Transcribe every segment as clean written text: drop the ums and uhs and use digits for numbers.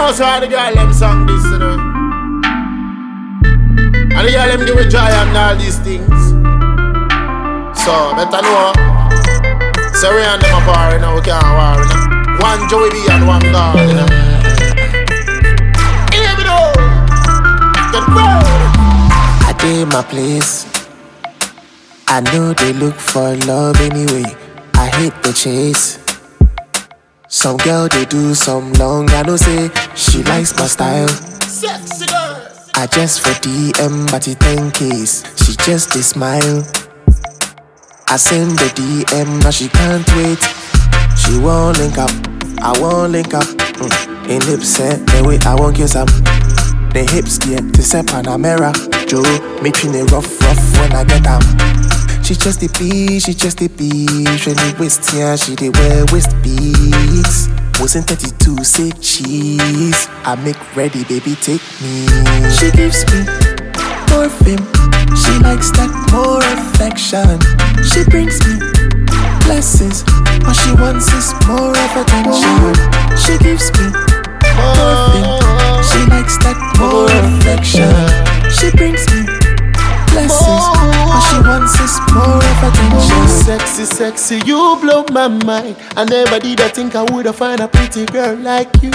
know so the girl them song this, you know. And the girl them give a joy and all these things. So better know. So we and them apart, you know, we can't war, you know. One Joey B and one God, you know. Hear me though. I did my place. I know they look for love anyway. I hate the chase. Some girl they do some long. I know say she likes my style. Sexy girl. I just for DM but it 10Ks. She just a smile. I send the DM now she can't wait. She won't link up. I won't link up. In lips set the way I won't kiss up. The hips get to step on a mirror. Joe making it rough when I get them. She just a bee, she just a bee. When the waist here, she dey wear waist beads. Wasn't 32, say cheese. I make ready, baby, take me. She gives me more fame. She likes that more affection. She brings me blessings. All she wants is more of attention. She gives me more fame. She likes that more affection. She brings me blessings. All she wants is more of attention. Sexy, sexy, you blow my mind. I never did I think I would have found a pretty girl like you.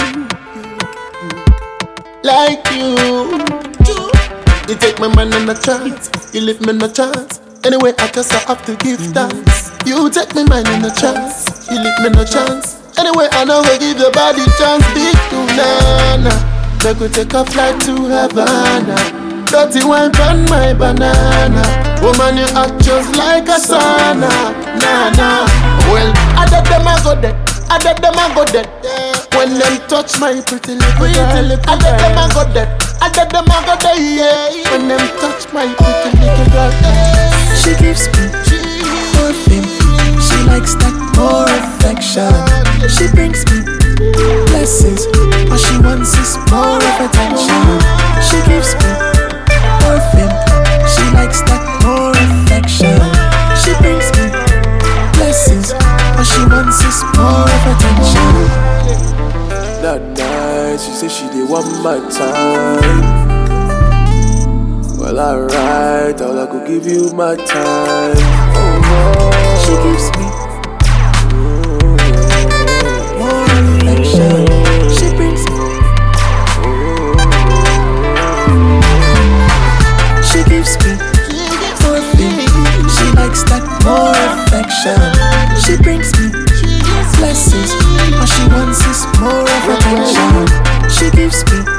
Like you. You take my man in a chance. You leave me in a chance. Anyway, I guess I have to give thanks. You take my mind in a chance. You leave me in a chance. Anyway, I know I give your body chance. Big to nana. Make we take a flight to Havana. Dirty wine on my banana. Woman, you act just like a sauna. Nah. Well, I let them a go dead. I let them a go dead. When them touch my pretty little girl, I let them a go dead. I let them a go dead. Yeah. When them touch my pretty little girl, she gives me more fame. She likes that more affection. She brings me blessings. All she wants is more of attention. She gives me more fame. She likes that more affection. She brings me blessings. All she wants is more of attention. That night, she said she did want my time. Well, alright, all I could give you my time. She gives me more affection. She brings me. She gives me more fame. She likes that more affection. She brings me blessings. All she wants is more of attention. She gives me